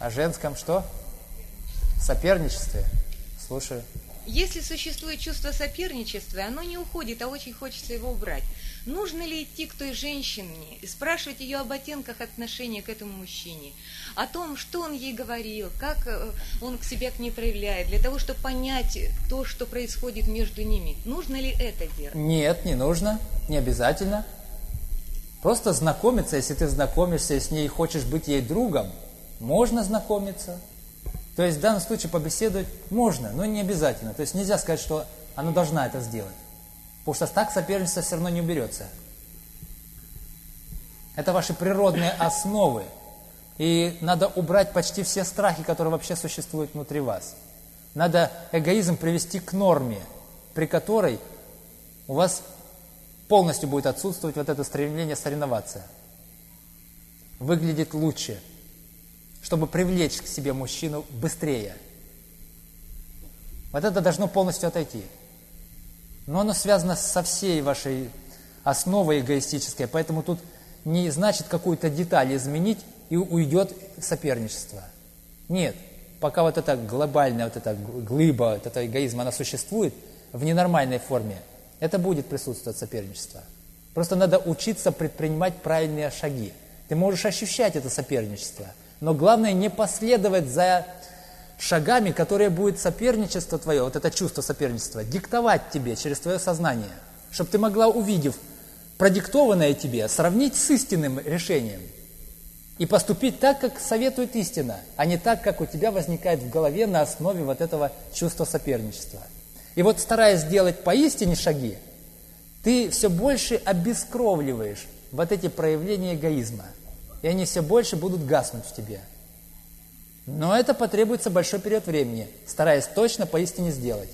О женском что? Соперничестве. Слушаю. Если существует чувство соперничества, оно не уходит, а очень хочется его убрать. Нужно ли идти к той женщине и спрашивать ее об оттенках отношения к этому мужчине, о том, что он ей говорил, как он себя к ней проявляет, для того, чтобы понять то, что происходит между ними? Нужно ли это делать? Нет, не нужно, не обязательно. Просто знакомиться, если ты знакомишься с ней и хочешь быть ей другом, можно знакомиться. То есть в данном случае побеседовать можно, но не обязательно. То есть нельзя сказать, что она должна это сделать. Потому что так соперничество все равно не уберется. Это ваши природные основы. И надо убрать почти все страхи, которые вообще существуют внутри вас. Надо эгоизм привести к норме, при которой у вас полностью будет отсутствовать вот это стремление соревноваться. Выглядит лучше, чтобы привлечь к себе мужчину быстрее. Вот это должно полностью отойти. Но оно связано со всей вашей основой эгоистической, поэтому тут не значит какую-то деталь изменить и уйдет соперничество. Нет, пока вот эта глобальная, вот эта глыба, вот это эгоизм, она существует в ненормальной форме, это будет присутствовать соперничество. Просто надо учиться предпринимать правильные шаги. Ты можешь ощущать это соперничество, но главное не последовать за шагами, которые будет соперничество твое, вот это чувство соперничества, диктовать тебе через твое сознание, чтобы ты могла, увидев продиктованное тебе, сравнить с истинным решением и поступить так, как советует истина, а не так, как у тебя возникает в голове на основе вот этого чувства соперничества. И вот стараясь сделать поистине шаги, ты все больше обескровливаешь вот эти проявления эгоизма, и они все больше будут гаснуть в тебе. Но это потребуется большой период времени, стараясь точно поистине сделать.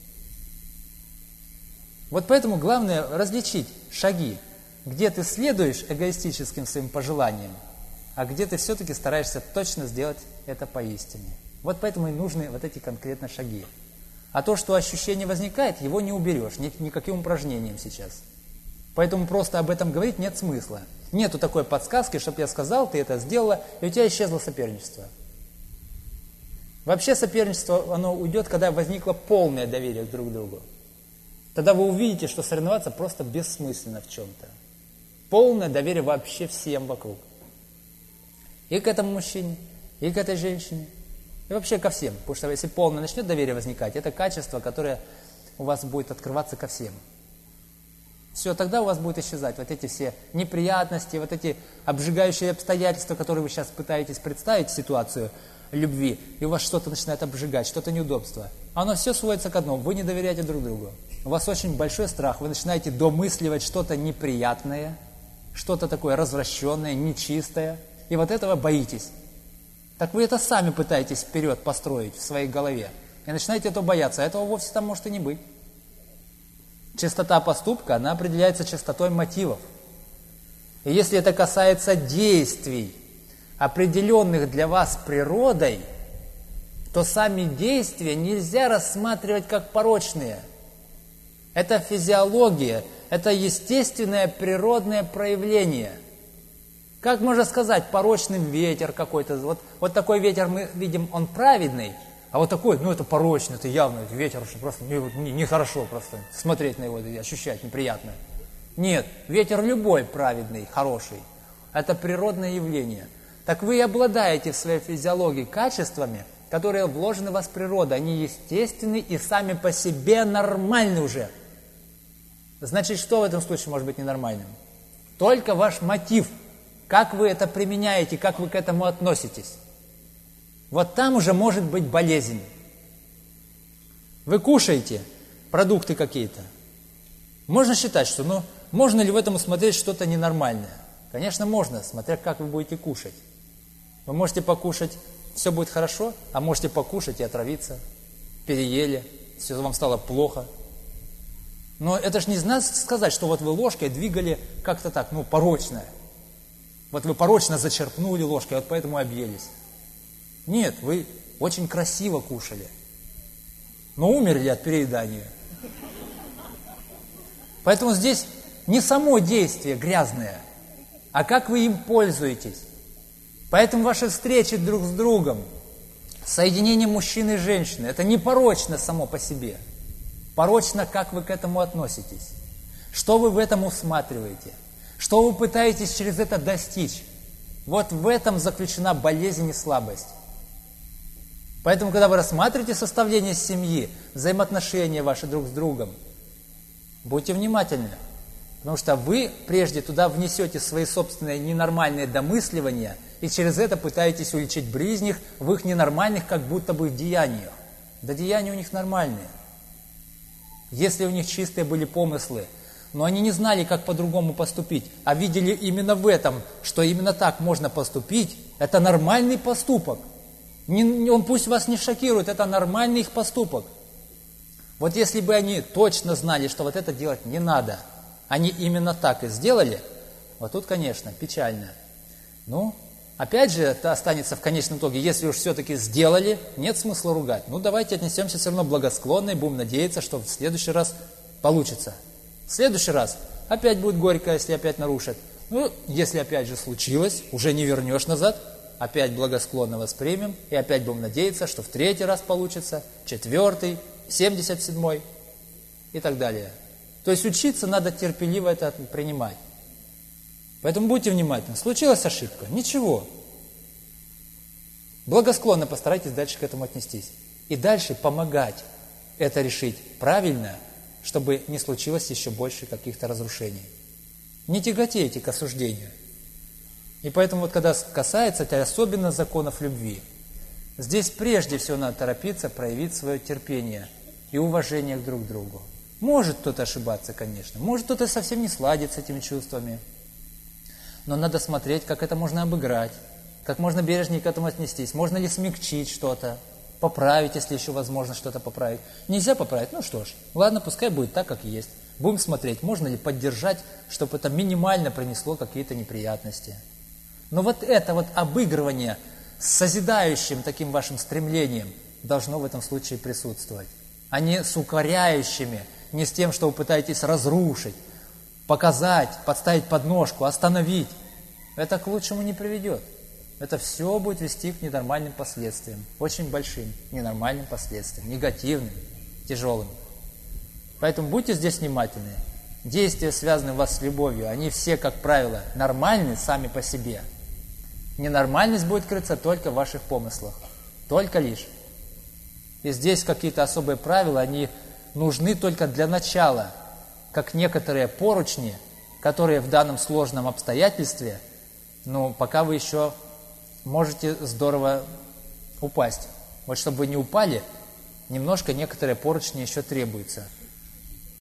Вот поэтому главное различить шаги, где ты следуешь эгоистическим своим пожеланиям, а где ты все-таки стараешься точно сделать это поистине. Вот поэтому и нужны вот эти конкретные шаги. А то, что ощущение возникает, его не уберешь никаким упражнением сейчас. Поэтому просто об этом говорить нет смысла. Нету такой подсказки, чтобы я сказал, ты это сделала, и у тебя исчезло соперничество. Вообще соперничество, оно уйдет, когда возникло полное доверие друг к другу. Тогда вы увидите, что соревноваться просто бессмысленно в чем-то. Полное доверие вообще всем вокруг. И к этому мужчине, и к этой женщине, и вообще ко всем. Потому что если полное начнет доверие возникать, это качество, которое у вас будет открываться ко всем. Все, тогда у вас будет исчезать вот эти все неприятности, вот эти обжигающие обстоятельства, которые вы сейчас пытаетесь представить, ситуацию любви, и у вас что-то начинает обжигать, что-то неудобство. Оно все сводится к одному, вы не доверяете друг другу. У вас очень большой страх, вы начинаете домысливать что-то неприятное, что-то такое развращенное, нечистое, и вот этого боитесь. Так вы это сами пытаетесь вперед построить в своей голове, и начинаете этого бояться, а этого вовсе там может и не быть. Чистота поступка, она определяется чистотой мотивов. И если это касается действий, определенных для вас природой, то сами действия нельзя рассматривать как порочные. Это физиология, это естественное природное проявление. Как можно сказать, порочный ветер какой-то, вот такой ветер мы видим, он праведный, а вот такой, это порочный, это явно ветер, что просто нехорошо просто смотреть на его и ощущать неприятно. Нет, ветер любой праведный, хороший, это природное явление. Так вы обладаете в своей физиологии качествами, которые вложены в вас природой, они естественны и сами по себе нормальны уже. Значит, что в этом случае может быть ненормальным? Только ваш мотив, как вы это применяете, как вы к этому относитесь. Вот там уже может быть болезнь. Вы кушаете продукты какие-то. Можно считать, что можно ли в этом усмотреть что-то ненормальное? Конечно, можно, смотря как вы будете кушать. Вы можете покушать, все будет хорошо, а можете покушать и отравиться. Переели, все вам стало плохо. Но это же не значит сказать, что вот вы ложкой двигали как-то так, порочное. Вот вы порочно зачерпнули ложкой, вот поэтому объелись. Нет, вы очень красиво кушали, но умерли от переедания. Поэтому здесь не само действие грязное, а как вы им пользуетесь. Поэтому ваши встречи друг с другом, соединение мужчины и женщины, это не порочно само по себе. Порочно, как вы к этому относитесь. Что вы в этом усматриваете? Что вы пытаетесь через это достичь? Вот в этом заключена болезнь и слабость. Поэтому, когда вы рассматриваете составление семьи, взаимоотношения ваши друг с другом, будьте внимательны. Потому что вы прежде туда внесете свои собственные ненормальные домысливания и через это пытаетесь уличить ближних в их ненормальных, как будто бы деяниях. Да деяния у них нормальные. Если у них чистые были помыслы, но они не знали, как по-другому поступить, а видели именно в этом, что именно так можно поступить, это нормальный поступок. Он пусть вас не шокирует, это нормальный их поступок. Вот если бы они точно знали, что вот это делать не надо, они именно так и сделали, вот тут, конечно, печально. Ну, опять же, это останется в конечном итоге, если уж все-таки сделали, нет смысла ругать. Ну, давайте отнесемся все равно благосклонно и будем надеяться, что в следующий раз получится. В следующий раз опять будет горько, если опять нарушат. Ну, если опять же случилось, уже не вернешь назад, опять благосклонно воспримем и опять будем надеяться, что в третий раз получится, четвертый, 77-й и так далее. То есть учиться надо терпеливо это принимать. Поэтому будьте внимательны. Случилась ошибка, ничего. Благосклонно постарайтесь дальше к этому отнестись. И дальше помогать это решить правильно, чтобы не случилось еще больше каких-то разрушений. Не тяготейте к осуждению. И поэтому вот когда касается это особенно законов любви, здесь прежде всего надо торопиться проявить свое терпение и уважение друг к другу. Может кто-то ошибаться, конечно, может кто-то совсем не сладит с этими чувствами, но надо смотреть, как это можно обыграть, как можно бережнее к этому отнестись, можно ли смягчить что-то, поправить, если еще возможно что-то поправить. Нельзя поправить, ну что ж, ладно, пускай будет так, как есть. Будем смотреть, можно ли поддержать, чтобы это минимально принесло какие-то неприятности. Но вот это вот обыгрывание с созидающим таким вашим стремлением должно в этом случае присутствовать, а не с укоряющими, не с тем, что вы пытаетесь разрушить, показать, подставить подножку, остановить. Это к лучшему не приведет. Это все будет вести к ненормальным последствиям, очень большим ненормальным последствиям, негативным, тяжелым. Поэтому будьте здесь внимательны. Действия, связанные у вас с любовью, они все, как правило, нормальны сами по себе. Ненормальность будет крыться только в ваших помыслах, только лишь. И здесь какие-то особые правила, они нужны только для начала, как некоторые поручни, которые в данном сложном обстоятельстве, пока вы еще можете здорово упасть. Вот чтобы вы не упали, немножко некоторые поручни еще требуются.